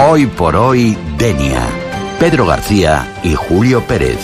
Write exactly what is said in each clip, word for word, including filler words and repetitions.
Hoy por hoy, Denia. Pedro García y Julio Pérez.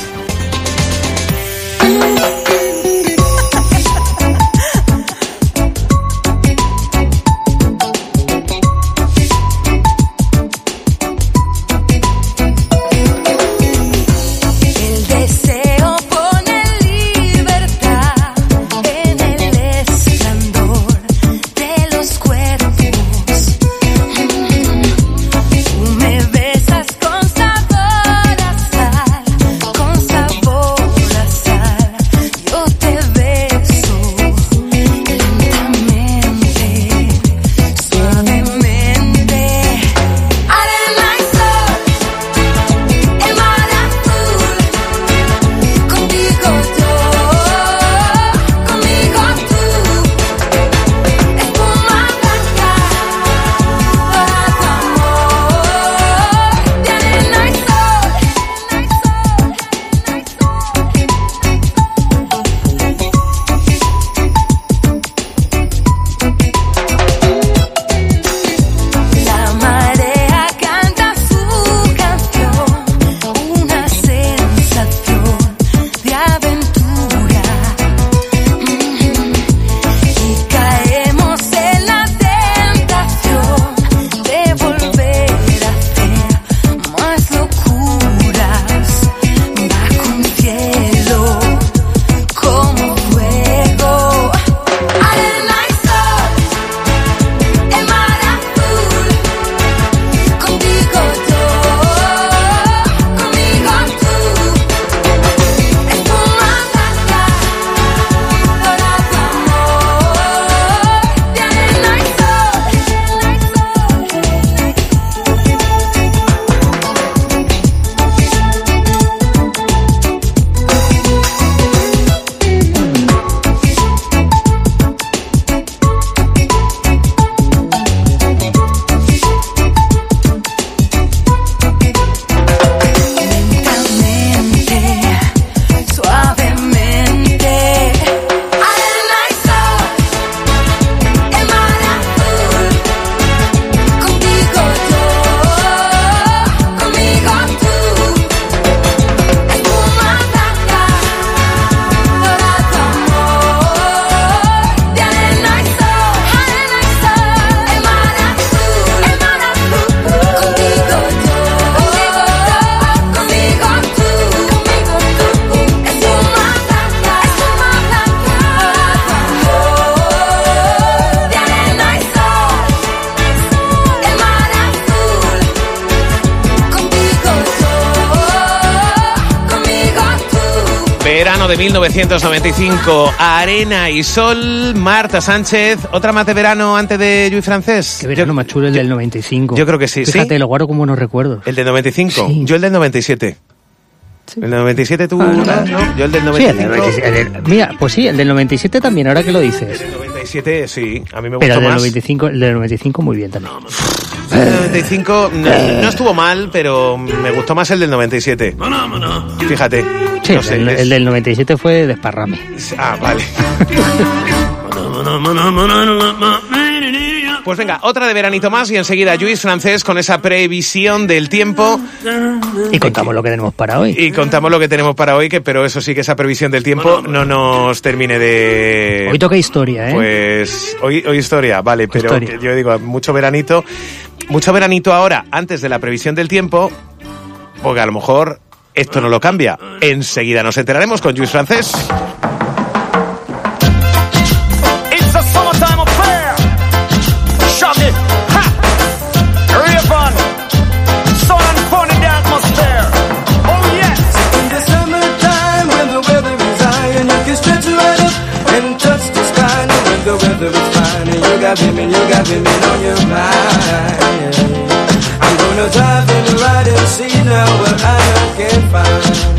Verano de mil novecientos noventa y cinco, Arena y Sol, Marta Sánchez. ¿Otra más de verano antes de Lluís Francés? Qué verano más chulo el del noventa y cinco. Yo creo que sí. Fíjate, ¿sí? Lo guardo como unos recuerdos. ¿El del noventa y cinco? Sí. Yo el del noventa y siete. Sí. ¿El del noventa y siete tú? Ah, ¿no? Yo el del noventa y cinco. Sí, el del, el del, mira, pues sí, el del noventa y siete también, ahora que lo dices. El del noventa y siete, sí, a mí me gustó pero el del más. noventa y cinco, el del noventa y cinco muy bien también. El del noventa y cinco no, no estuvo mal, pero me gustó más el del noventa y siete. Fíjate. Sí, no sé, el, es... el del noventa y siete fue desparrame. Ah, vale. Pues venga, otra de veranito más y enseguida Lluís Francés con esa previsión del tiempo. Y contamos lo que tenemos para hoy. Y contamos lo que tenemos para hoy, que pero eso sí que esa previsión del tiempo no nos termine de... Hoy toca historia, ¿eh? Pues hoy, hoy historia, vale, pero historia. Yo digo, mucho veranito, mucho veranito ahora, antes de la previsión del tiempo, porque a lo mejor esto no lo cambia. Enseguida nos enteraremos con Lluís Francés. Women, you got women on your mind. I'm gonna drive and ride and see now what I can find.